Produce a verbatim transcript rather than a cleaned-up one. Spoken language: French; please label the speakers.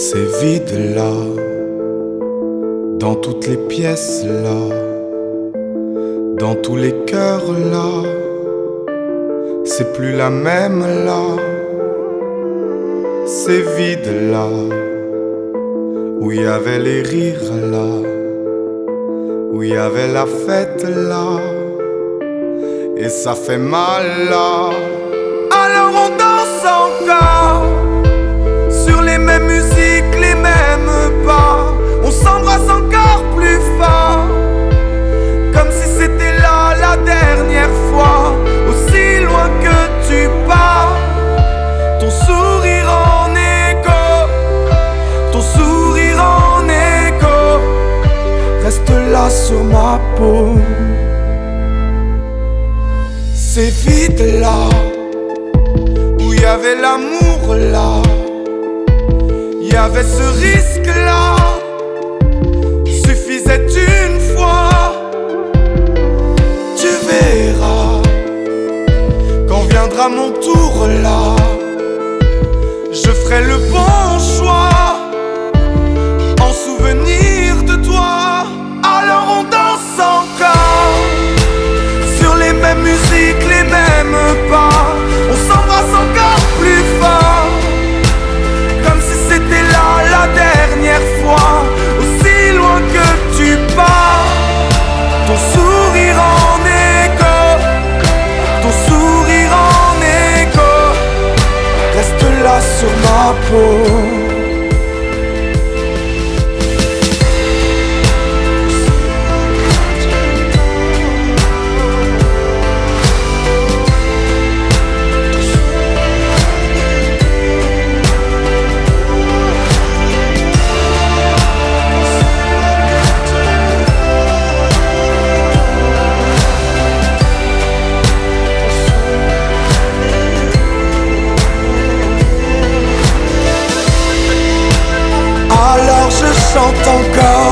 Speaker 1: C'est vide là, dans toutes les pièces là, dans tous les cœurs là, c'est plus la même là. C'est vide là, où il y avait les rires là, où il y avait la fête là, et ça fait mal là. Alors on danse encore sur les mêmes musiques, les mêmes pas. On s'embrasse encore plus fort, comme si c'était là la dernière fois. Aussi loin que tu pars, ton sourire en écho, ton sourire en écho reste là sur ma peau. C'est vide là, où il y avait l'amour là, il y avait ce risque là, suffisait une fois. Tu verras, quand viendra mon tour là, je ferai le bon choix, en souvenir de toi. Alors on danse encore sur les mêmes musiques, les mêmes pas. On s'embrasse encore plus fort, comme si c'était là la dernière fois. Aussi loin que tu pars, ton sourire en écho, ton sourire en écho reste là sur ma peau. Alors je chante encore